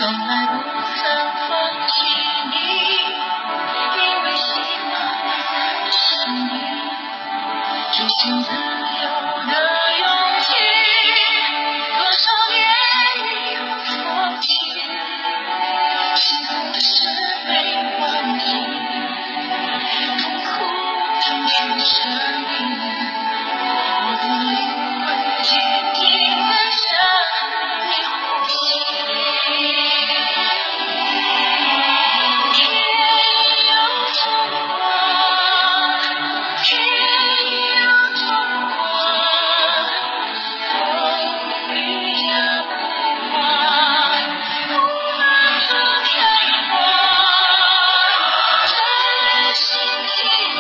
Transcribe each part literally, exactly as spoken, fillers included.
从来不曾放弃你，因为喜欢的是你，追寻自由的勇气，多少年以后放弃，幸福的事没忘记，痛苦成全生命，我的灵魂坚定地向你呼吸。天有痛过，天有痛过，风雨也不怕，无法遮开我真心情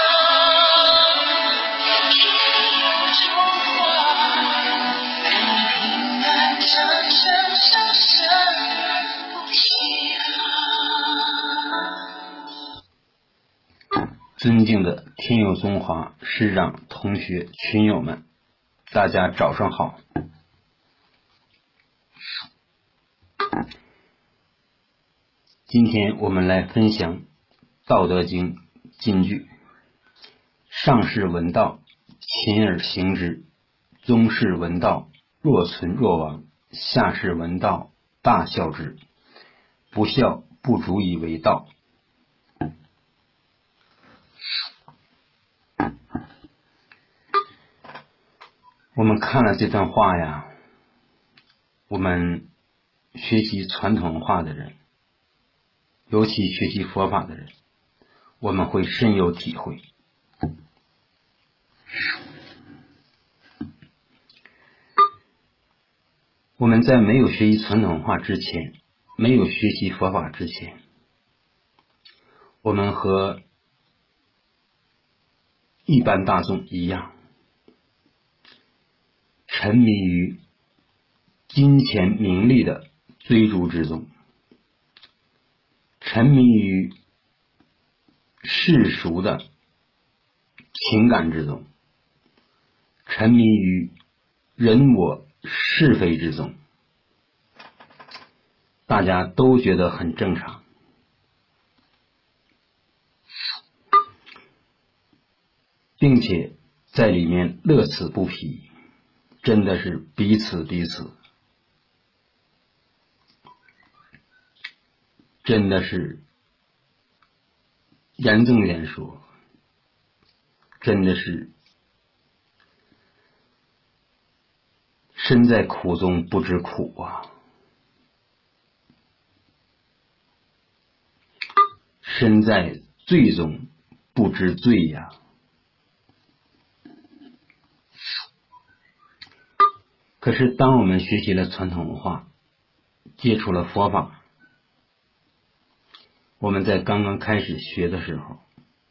啊，天有种花，让你平安长生，生生不息啊。 尊敬的天佑中华师长、同学、群友们，大家早上好。今天我们来分享《道德经》金句：上士闻道，勤而行之；中士闻道，若存若亡；下士闻道，大笑之。不笑不足以为道。我们看了这段话呀，我们学习传统文化的人，尤其学习佛法的人，我们会深有体会。我们在没有学习传统文化之前，没有学习佛法之前，我们和一般大众一样，沉迷于金钱名利的追逐之中，沉迷于世俗的情感之中，沉迷于人我是非之中，大家都觉得很正常，并且在里面乐此不疲，真的是彼此彼此，真的是严正点说，真的是身在苦中不知苦啊，身在罪中不知罪呀。可是当我们学习了传统文化，接触了佛法，我们在刚刚开始学的时候，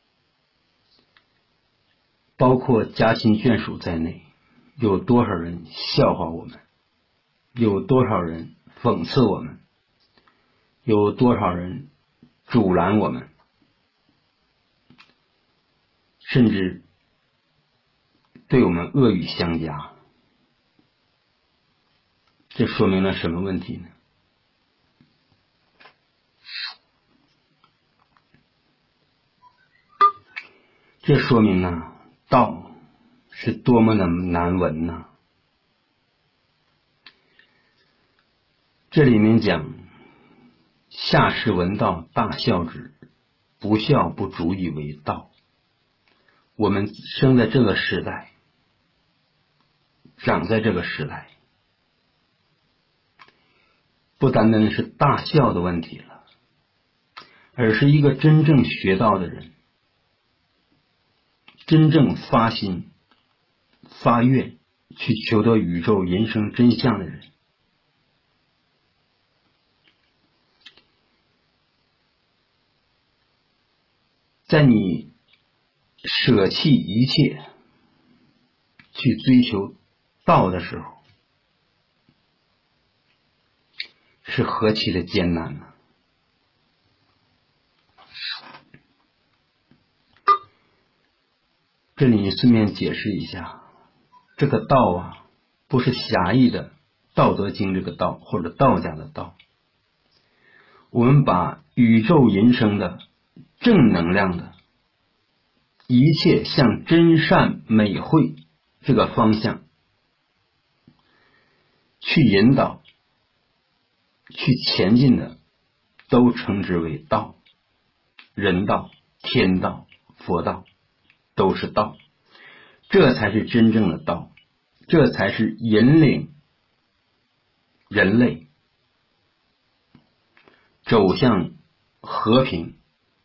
包括家亲眷属在内，有多少人笑话我们，有多少人讽刺我们，有多少人阻拦我们，甚至对我们恶语相加。这说明了什么问题呢？这说明啊，道是多么的难闻呐！这里面讲，下士闻道，大笑之；不笑不足以为道。我们生在这个时代，长在这个时代，不单单是大笑的问题了，而是一个真正学道的人，真正发心发愿去求得宇宙人生真相的人，在你舍弃一切去追求道的时候，是何其的艰难呢？这里顺便解释一下，这个道啊，不是狭义的道德经这个道或者道家的道， 我们把宇宙人生的正能量的一切向真善美慧这个方向去引导去前进的，都称之为道。人道、天道、佛道都是道，这才是真正的道，这才是引领人类走向和平、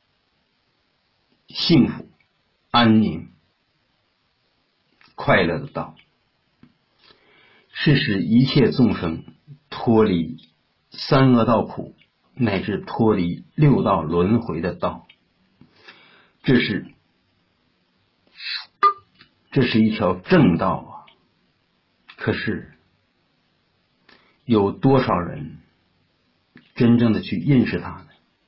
幸福、安宁、快乐的道，是使一切众生脱离三恶道苦，乃至脱离六道轮回的道。这是这是一条正道啊！可是有多少人真正的去认识它呢？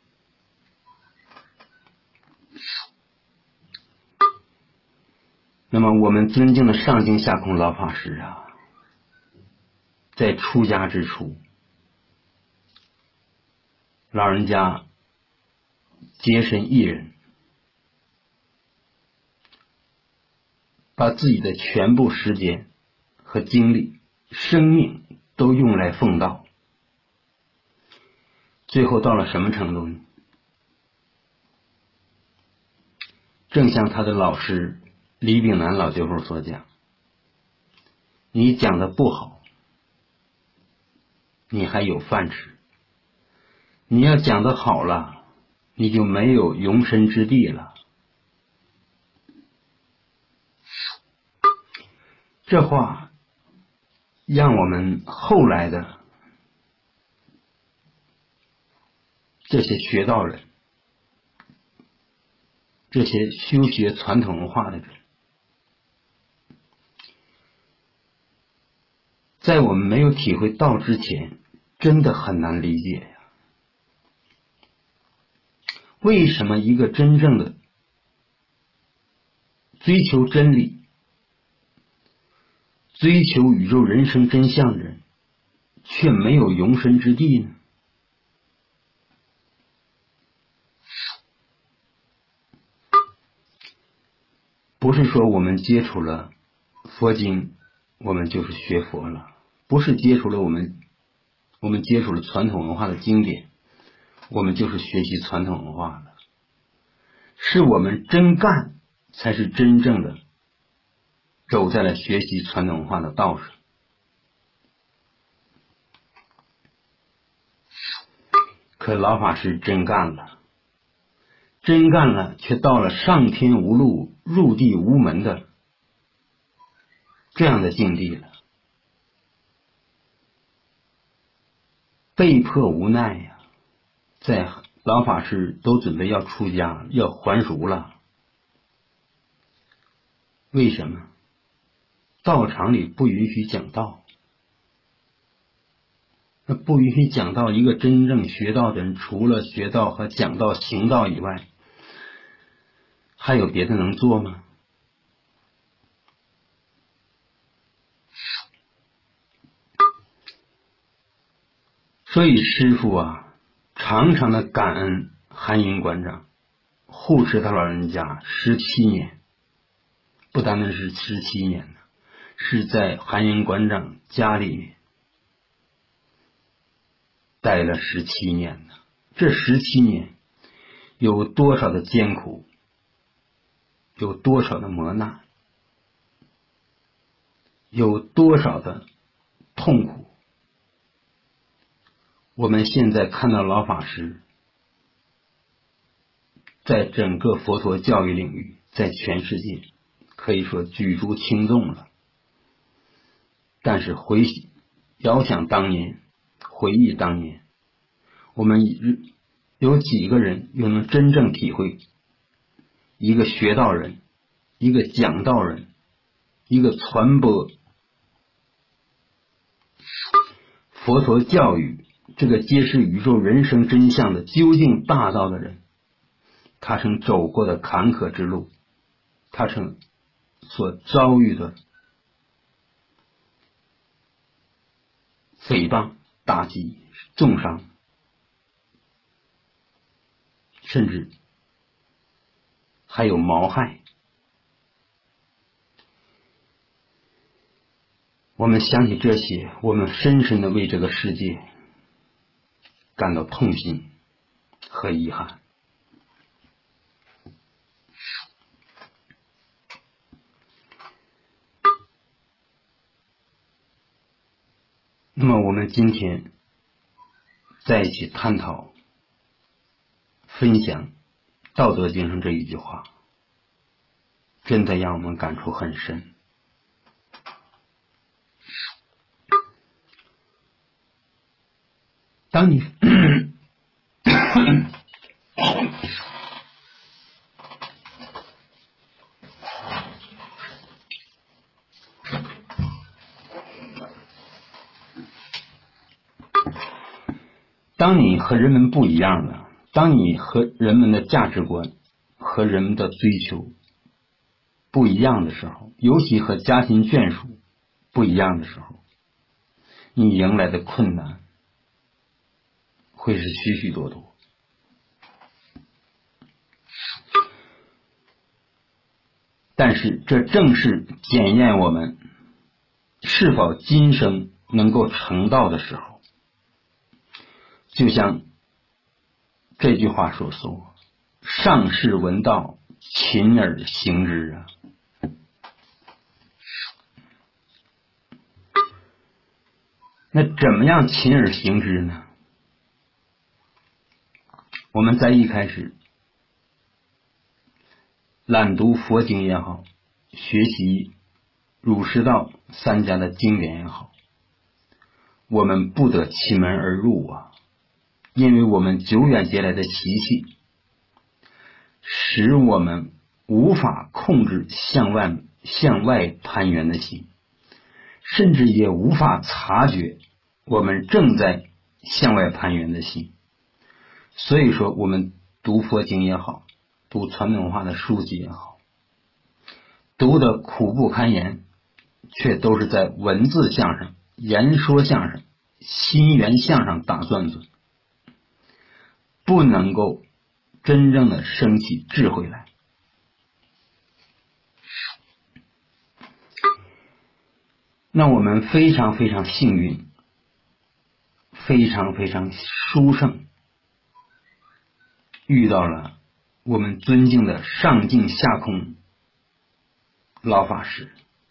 那么我们尊敬的上净下空老法师啊，在出家之初，老人家洁身一人，把自己的全部时间和精力、生命都用来奉道，最后到了什么程度呢？正像他的老师李炳南老教授所讲，你讲的不好，你还有饭吃；你要讲的好了，你就没有容身之地了。这话让我们后来的这些学道人，这些修学传统文化的人，在我们没有体会道之前，真的很难理解呀。为什么一个真正的追求真理、追求宇宙人生真相的人，却没有容身之地呢？不是说我们接触了佛经，我们就是学佛了；不是接触了我们，我们接触了传统文化的经典，我们就是学习传统文化了。是我们真干，才是真正的走在了学习传统文化的道上。可老法师真干了，真干了，却到了上天无路，入地无门的这样的境地了，被迫无奈呀、啊。在老法师都准备要出家，要还俗了，为什么？道场里不允许讲道，那不允许讲道，一个真正学道的人，除了学道和讲道行道以外，还有别的能做吗？所以师父啊，常常的感恩韩云馆长护持他老人家十七年，不单单是十七年，是在韩云馆长家里面待了十七年呢。这十七年有多少的艰苦，有多少的磨难，有多少的痛苦。我们现在看到老法师在整个佛陀教育领域，在全世界可以说举足轻重了。但是回遥想当年，回忆当年，我们有几个人又能真正体会一个学道人，一个讲道人，一个传播佛陀教育，这个揭示宇宙人生真相的究竟大道的人，他曾走过的坎坷之路，他曾所遭遇的诽谤、打击、重伤， 甚至还有毛害。我们想起这些，我们深深的为这个世界感到痛心和遗憾。那么我们今天在一起探讨分享《道德经》上这一句话，真的让我们感触很深。当你当你和人们不一样了，当你和人们的价值观和人们的追求不一样的时候，尤其和家庭眷属不一样的时候，你迎来的困难会是许许多多。但是这正是检验我们是否今生能够成道的时候。就像这句话所说，上士闻道，勤而行之啊。那怎么样勤而行之呢？我们在一开始览读佛经也好，学习儒释道三家的经典也好，我们不得其门而入啊，因为我们久远劫来的习气使我们无法控制向外向外攀援的心，甚至也无法察觉我们正在向外攀援的心。所以说我们读佛经也好，读传统文化的书籍也好，读的苦不堪言，却都是在文字相上、言说相上、心源相上打转子，不能够真正的升起智慧来。那我们非常非常幸运，非常非常殊胜，遇到了我们尊敬的上净下空老法师。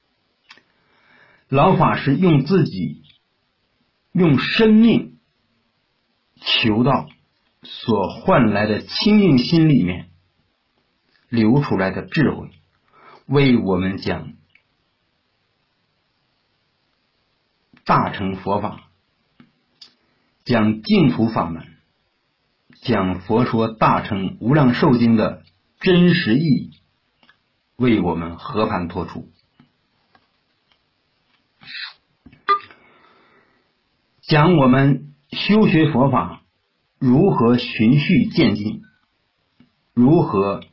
老法师用自己用生命求道所换来的清净心里面流出来的智慧，为我们讲大乘佛法，讲净土法门，讲佛说大乘无量寿经的真实意义，为我们和盘托出。讲我们修学佛法如何循序渐进，如何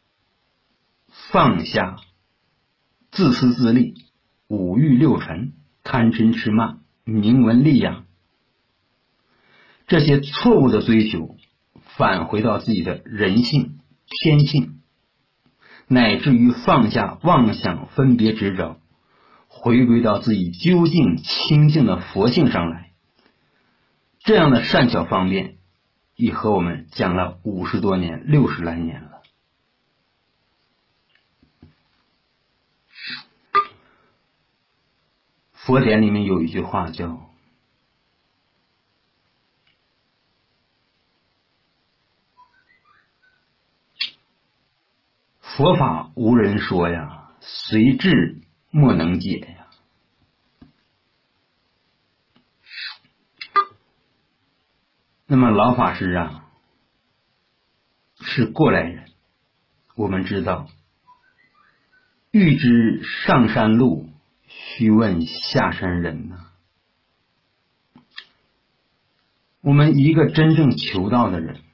放下自私自利、五欲六尘、贪嗔痴慢、名闻利养这些错误的追求，返回到自己的人性、天性，乃至于放下妄想分别执着，回归到自己究竟清净的佛性上来。这样的善巧方便已和我们讲了五十多年、六十来年了。佛典里面有一句话叫佛法无人说呀，随智莫能解呀。那么老法师啊是过来人，我们知道欲知上山路，须问下山人呐。我们一个真正求道的人，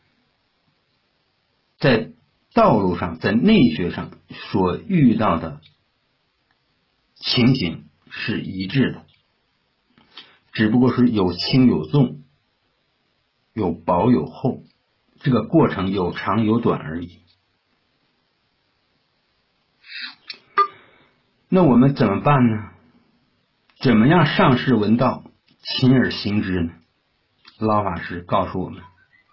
在道路上，在内学上所遇到的情形是一致的，只不过是有轻有重，有薄有厚， 这个过程有长有短而已。那我们怎么办呢？怎么样上士闻道，勤而行之呢？老法师告诉我们，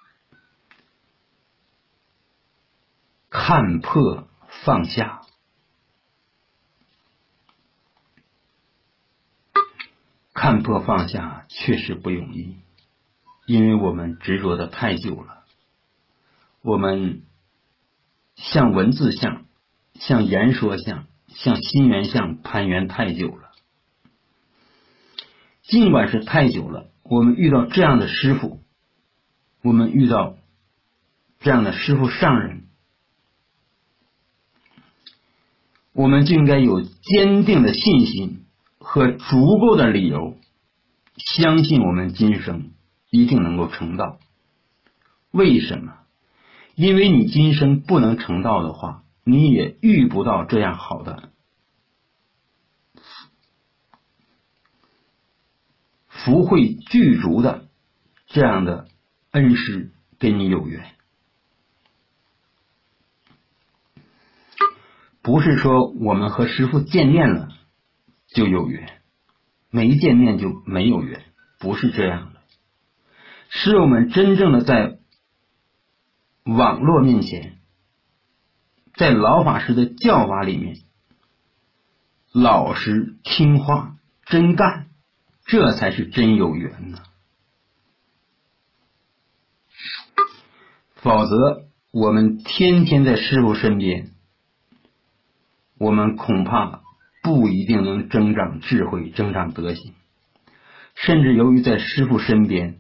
看破放下。看破放下确实不容易，因为我们执着的太久了，我们像文字相、像言说相、像心缘相攀缘太久了。尽管是太久了，我们遇到这样的师父，我们遇到这样的师父上人，我们就应该有坚定的信心和足够的理由，相信我们今生一定能够成道。为什么？因为你今生不能成道的话，你也遇不到这样好的福慧具足的这样的恩师跟你有缘。不是说我们和师父见面了就有缘，没见面就没有缘，不是这样的。是我们真正的在网络面前，在老法师的教法里面老实听话真干，这才是真有缘呢。否则我们天天在师父身边，我们恐怕不一定能增长智慧，增长德行，甚至由于在师父身边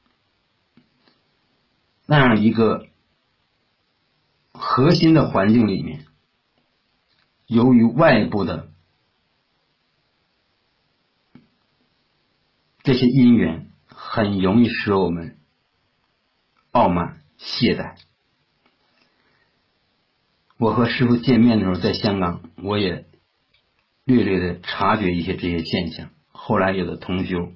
那样一个核心的环境里面，由于外部的这些因缘，很容易使我们傲慢懈怠。我和师父见面的时候，在香港我也略略的察觉一些这些现象，后来有的同修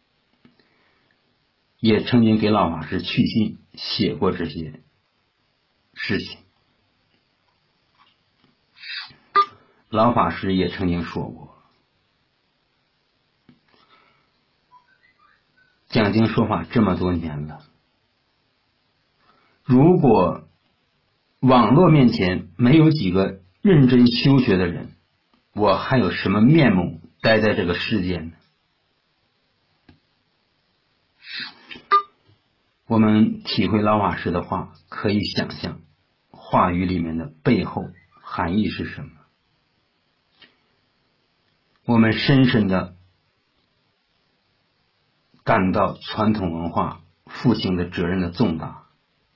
也曾经给老法师去信写过这些事情。老法师也曾经说过，讲经说法这么多年了，如果网络面前没有几个认真修学的人，我还有什么面目待在这个世界呢？我们体会老法师的话，可以想象话语里面的背后含义是什么。我们深深的感到传统文化复兴的责任的重大，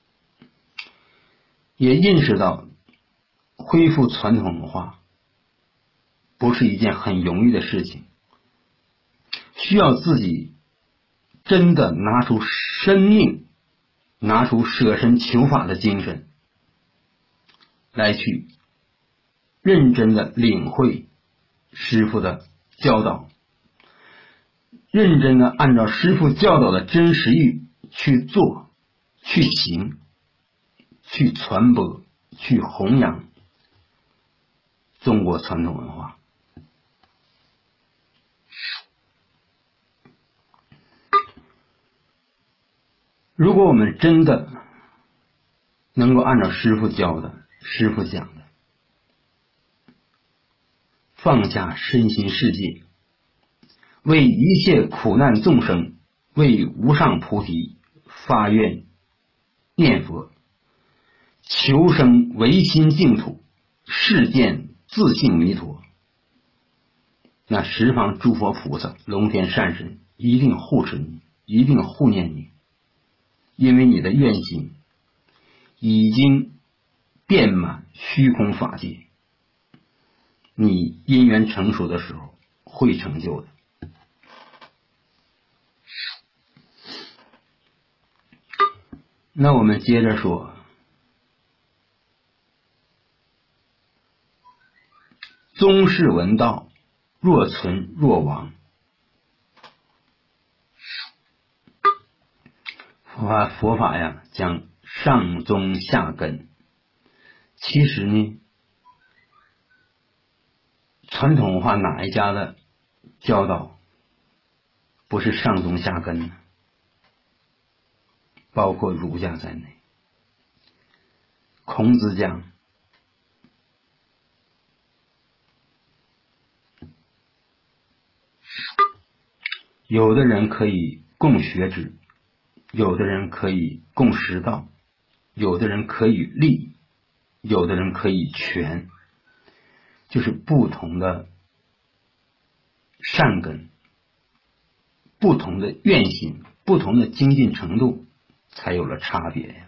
也认识到恢复传统文化不是一件很容易的事情，需要自己真的拿出生命，拿出舍身求法的精神来去认真的领会师父的教导，认真的按照师父教导的真实义去做去行，去传播去弘扬中国传统文化。如果我们真的能够按照师父教的师父讲的放下身心世界，为一切苦难众生，为无上菩提发愿念佛，求生唯心净土，世见自性弥陀，那十方诸佛菩萨龙天善神一定护持你，一定护念你，因为你的愿心已经遍满虚空法界，你因缘成熟的时候会成就的。那我们接着说，宗室闻道，若存若亡。佛法佛法呀，讲上中下根。其实呢，传统文化哪一家的教导不是上中下根呢？包括儒家在内。孔子讲，有的人可以共学之，有的人可以共识道，有的人可以利，有的人可以权，就是不同的善根，不同的愿心，不同的精进程度，才有了差别呀。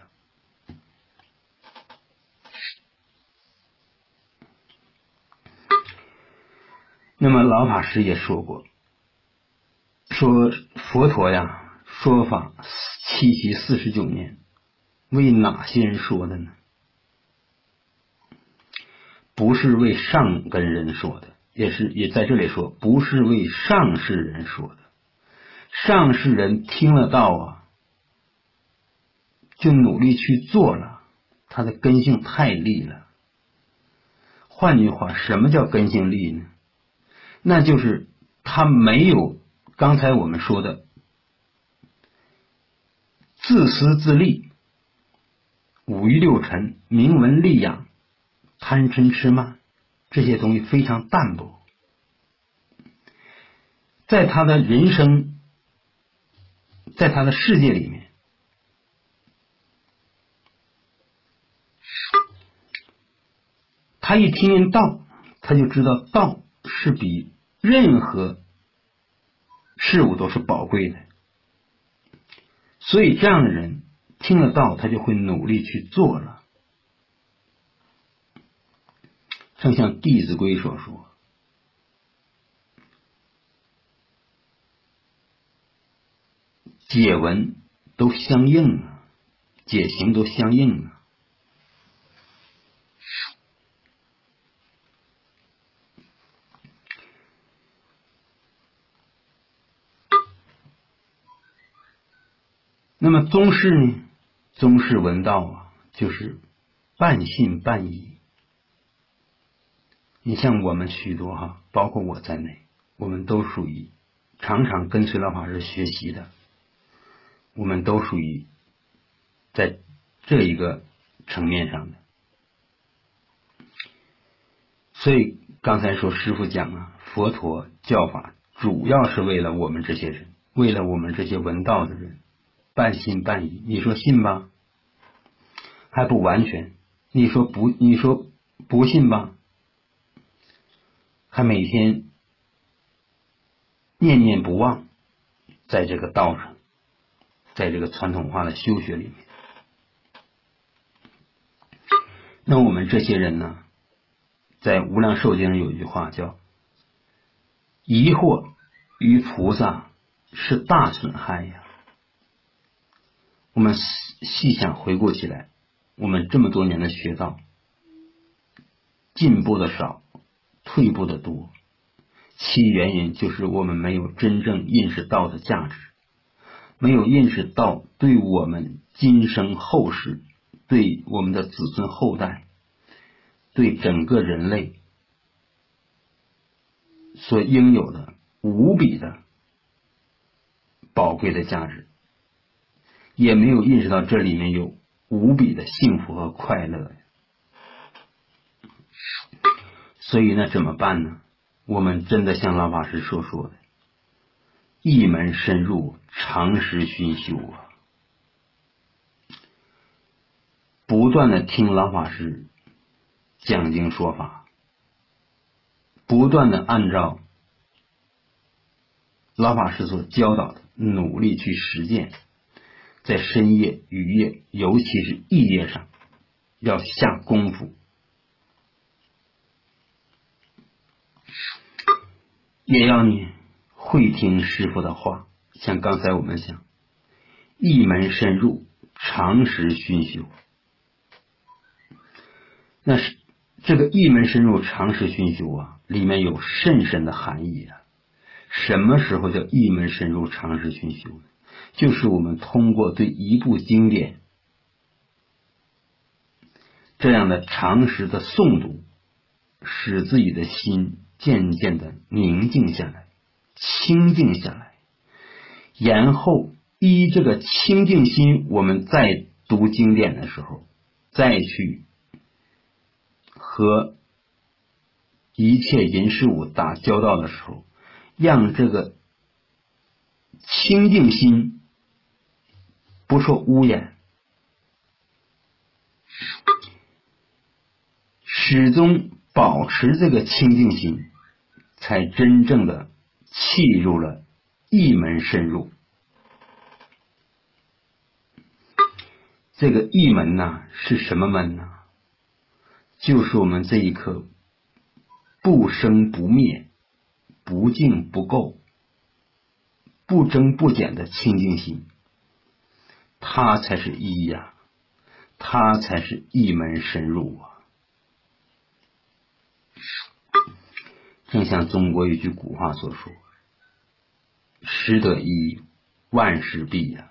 那么老法师也说过，说佛陀呀说法七七四十九年，为哪些人说的呢？不是为上根人说的，也是也在这里说，不是为上士人说的。上士人听了道啊，就努力去做了，他的根性太利了。换句话，什么叫根性利呢？那就是他没有刚才我们说的自私自利、五欲六尘、名闻利养、贪嗔痴慢，这些东西非常淡薄。在他的人生，在他的世界里面，他一听见道，他就知道道是比任何事物都是宝贵的。所以这样的人听了道，他就会努力去做了。正像《弟子规》所说，解文都相应啊，解行都相应啊。那么宗室呢？宗室闻道啊，就是半信半疑。你像我们许多哈，包括我在内，我们都属于常常跟随老法师学习的，我们都属于在这一个层面上的。所以刚才说师父讲啊，佛陀教法主要是为了我们这些人，为了我们这些闻道的人，半信半疑。你说信吧，还不完全；你说不，你说不信吧，还每天念念不忘，在这个道上，在这个传统化的修学里面。那我们这些人呢，在无量寿经上有一句话叫疑惑于菩萨是大损害呀。我们细想回顾起来，我们这么多年的学道，进步的少，退步的多，其原因就是我们没有真正认识道的价值，没有认识到对我们今生后世，对我们的子孙后代，对整个人类所应有的无比的宝贵的价值，也没有认识到这里面有无比的幸福和快乐。所以呢，怎么办呢？我们真的像老法师所说的，一门深入，长时熏修啊，不断的听老法师讲经说法，不断的按照老法师所教导的努力去实践，在深夜、雨夜，尤其是异夜上要下功夫，也要你会听师父的话。像刚才我们讲，一门深入，长时熏修。那是这个一门深入，长时熏修啊，里面有甚深的含义啊。什么时候叫一门深入，长时熏修呢？就是我们通过对一部经典这样的常识的诵读，使自己的心渐渐的宁静下来，清静下来，然后依这个清净心，我们在读经典的时候，再去和一切人事物打交道的时候，让这个清净心不受污染，始终保持这个清净心，才真正的契入了一门深入。这个一门呢，是什么门呢？就是我们这一颗不生不灭、不净不垢、不增不减的清净心，它才是一呀、啊，它才是一门深入啊。正像中国一句古话所说，识得一，万事毕呀、啊。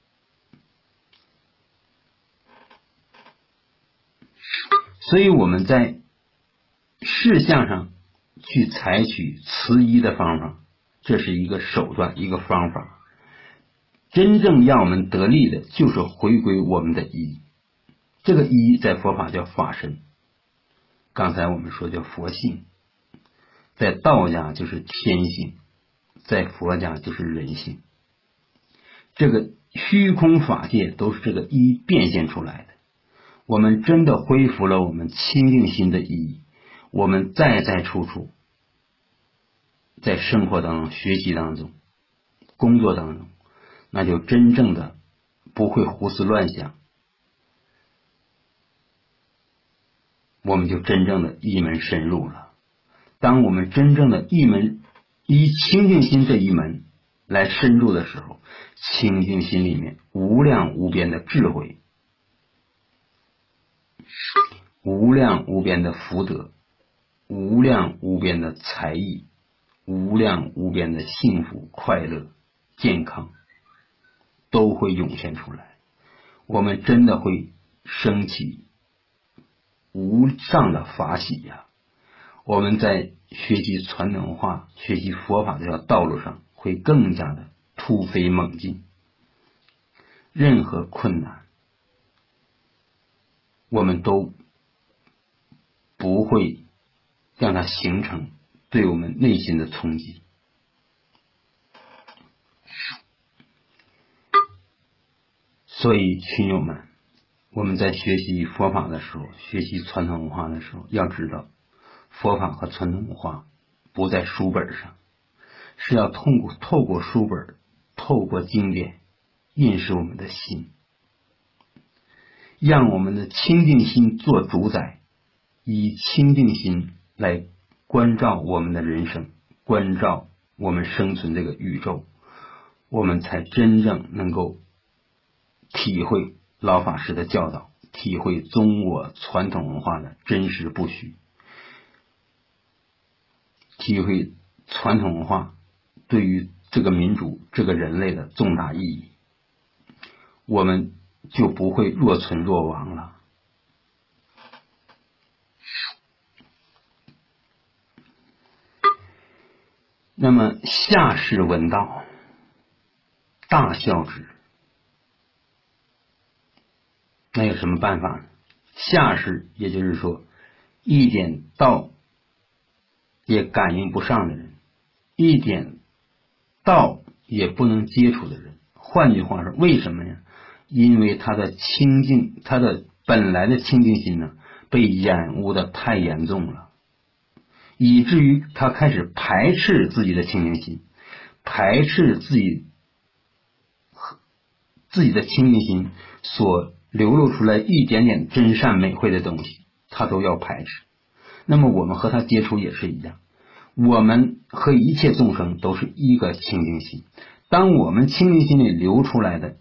所以我们在事项上去采取慈一的方法，这是一个手段，一个方法。真正让我们得力的就是回归我们的一，这个一在佛法叫法身，刚才我们说叫佛性，在道家就是天性，在佛家就是人性。这个虚空法界都是这个一变现出来的。我们真的恢复了我们清净心的意义，我们在在处处，在生活当中、学习当中、工作当中，那就真正的不会胡思乱想，我们就真正的一门深入了。当我们真正的一门以清净心这一门来深入的时候，清净心里面无量无边的智慧，无量无边的福德，无量无边的才艺，无量无边的幸福快乐健康都会涌现出来。我们真的会升起无上的法喜呀、啊！我们在学习传统文化、学习佛法这条道路上会更加的突飞猛进。任何困难我们都不会让它形成对我们内心的冲击。所以群友们，我们在学习佛法的时候，学习传统文化的时候，要知道佛法和传统文化不在书本上，是要透过透过书本，透过经典印识我们的心，让我们的清净心做主宰，以清净心来关照我们的人生，关照我们生存这个宇宙，我们才真正能够体会老法师的教导，体会中国传统文化的真实不虚，体会传统文化对于这个民族、这个人类的重大意义，我们就不会若存若亡了。那么下士闻道，大笑之。那有什么办法呢？下士也就是说一点道也感应不上的人，一点道也不能接触的人。换句话说，为什么呀？因为他的清净，他的本来的清净心呢，被染污的太严重了，以至于他开始排斥自己的清净心，排斥自己自己的清净心所流露出来一点点真善美慧的东西，他都要排斥。那么我们和他接触也是一样，我们和一切众生都是一个清净心，当我们清净心里流出来的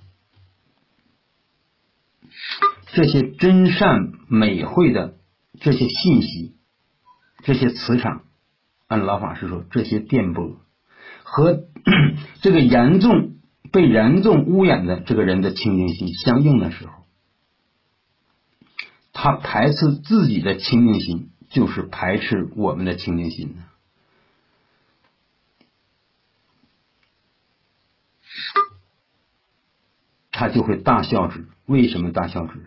这些真善美慧的这些信息，这些磁场，按老法师说，这些电波和这个严重被严重污染的这个人的清净心相应的时候， 他排斥自己的清净心，就是排斥我们的清净心呢。他就会大笑之。为什么大笑之？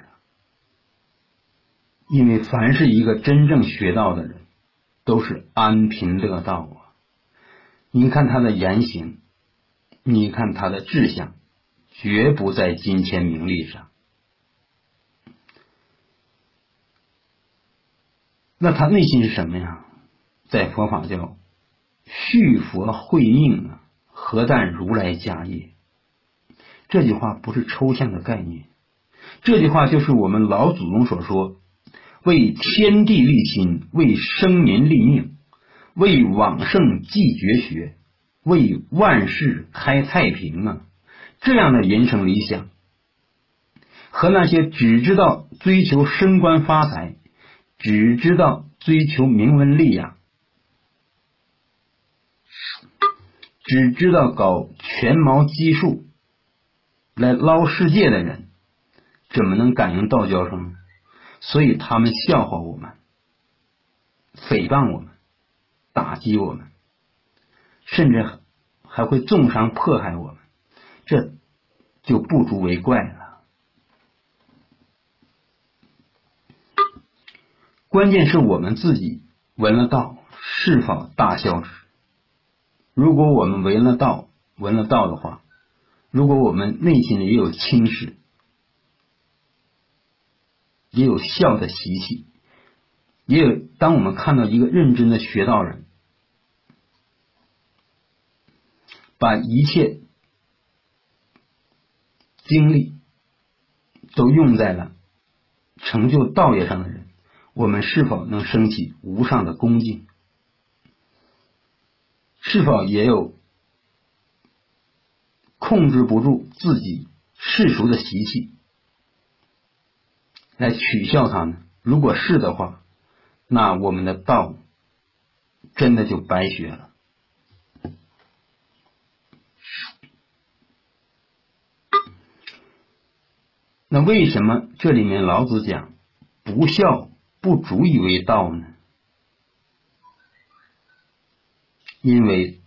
因为凡是一个真正学道的人，都是安贫乐道啊。你看他的言行，你看他的志向，绝不在金钱名利上。那他内心是什么呀？在佛法叫续佛慧命啊，何但如来家业。这句话不是抽象的概念，这句话就是我们老祖宗所说，为天地立心，为生民立命，为往圣继绝学，为万世开太平啊。这样的人生理想，和那些只知道追求升官发财，只知道追求名闻利养，只知道搞权谋技术来捞世界的人，怎么能感应道交生？所以他们笑话我们，诽谤我们，打击我们，甚至还会重伤迫害我们，这就不足为怪了。关键是我们自己闻了道是否大笑之。如果我们闻了道闻了道的话，如果我们内心里也有轻视，也有笑的习气，也有当我们看到一个认真的学道人，把一切精力都用在了成就道业上的人，我们是否能升起无上的恭敬？是否也有控制不住自己世俗的习气来取笑他呢？如果是的话，那我们的道真的就白学了。那为什么这里面老子讲不孝不足以为道呢？因为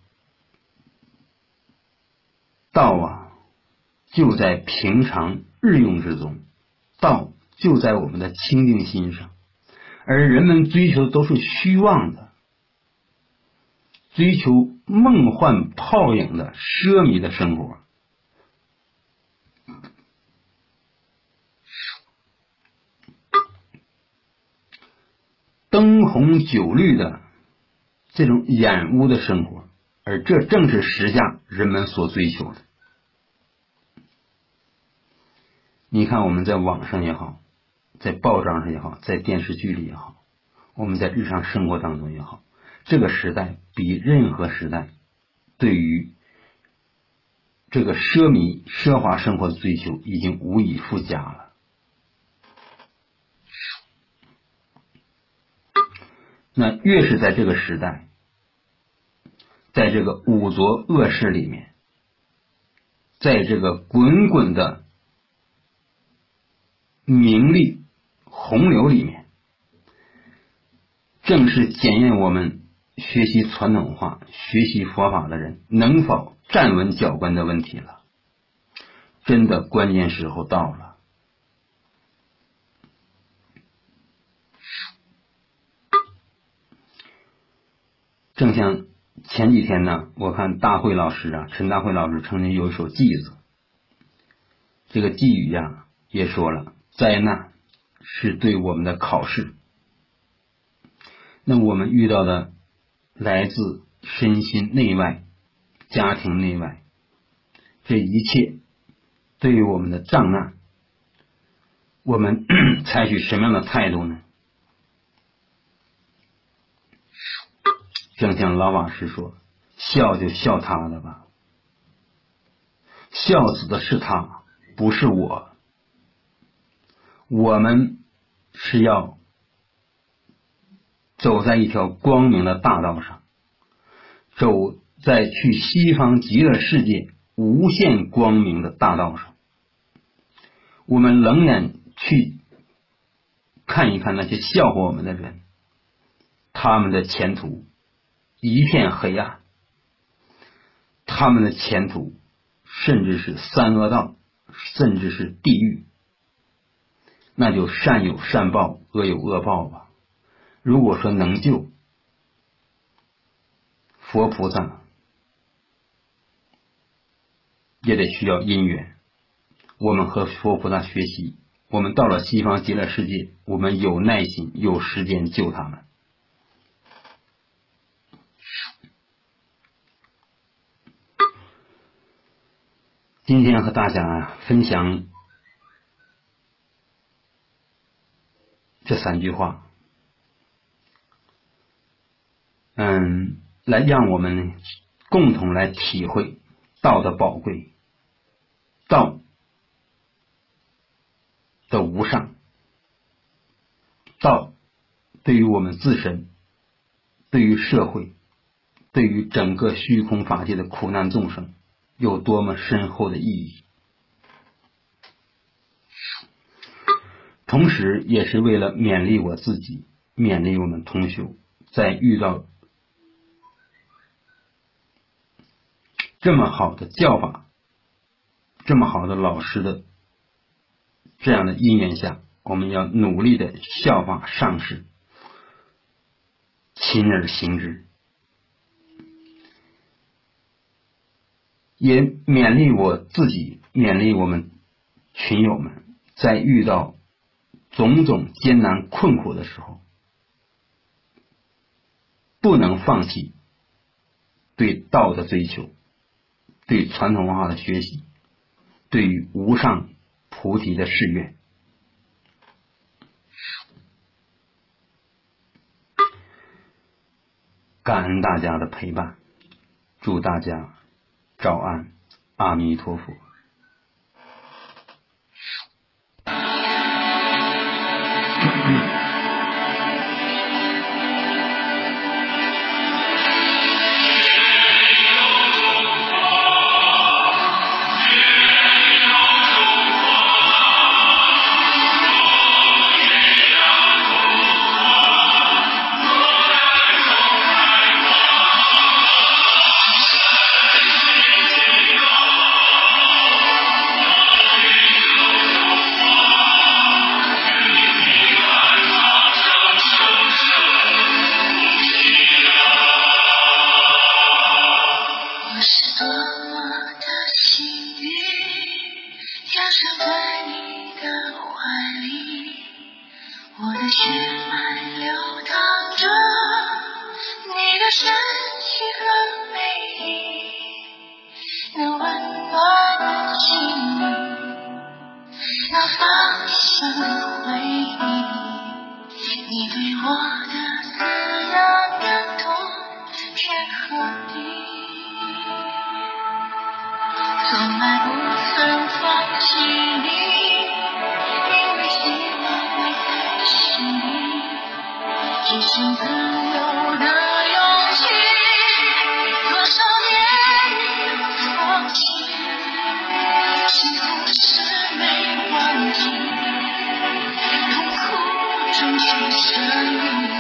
道啊就在平常日用之中，道就在我们的清净心上，而人们追求都是虚妄的，追求梦幻泡影的奢靡的生活，灯红酒绿的这种染污的生活，而这正是时下人们所追求的。你看我们在网上也好，在报章上也好，在电视剧里也好，我们在日常生活当中也好，这个时代比任何时代对于这个奢靡奢华生活的追求已经无以复加了。那越是在这个时代，在这个五浊恶世里面，在这个滚滚的名利洪流里面，正是检验我们学习传统文化学习佛法的人能否站稳脚跟的问题了。真的关键时候到了。正像前几天呢，我看大慧老师啊，陈大慧老师曾经有一首偈子，这个偈语啊也说了，灾难是对我们的考试。那我们遇到的来自身心内外、家庭内外，这一切对于我们的障碍，我们采取什么样的态度呢？正像老法师说，笑就笑他的吧，笑死的是他，不是我。我们是要走在一条光明的大道上，走在去西方极乐世界无限光明的大道上。我们冷眼去看一看那些笑话我们的人，他们的前途一片黑暗，他们的前途甚至是三恶道，甚至是地狱。那就善有善报，恶有恶报吧。如果说能救，佛菩萨也得需要因缘。我们和佛菩萨学习，我们到了西方极乐世界，我们有耐心有时间救他们。今天和大家分享这三句话，嗯，来让我们共同来体会道的宝贵，道的无上，道对于我们自身，对于社会，对于整个虚空法界的苦难众生有多么深厚的意义。同时也是为了勉励我自己，勉励我们同修，在遇到这么好的教法，这么好的老师的这样的因缘下，我们要努力的效法上师，勤而行之。也勉励我自己，勉励我们群友们，在遇到种种艰难困苦的时候，不能放弃对道的追求，对传统文化的学习，对于无上菩提的誓愿。感恩大家的陪伴，祝大家早安，阿弥陀佛。 我的血脉流淌着你的神奇和美丽，那温暖情意，那放声回忆，你对我的滋养有多天和地，从来不曾放弃你。追寻自由的勇气，多少年放弃，幸福是没忘记，痛苦中取胜利。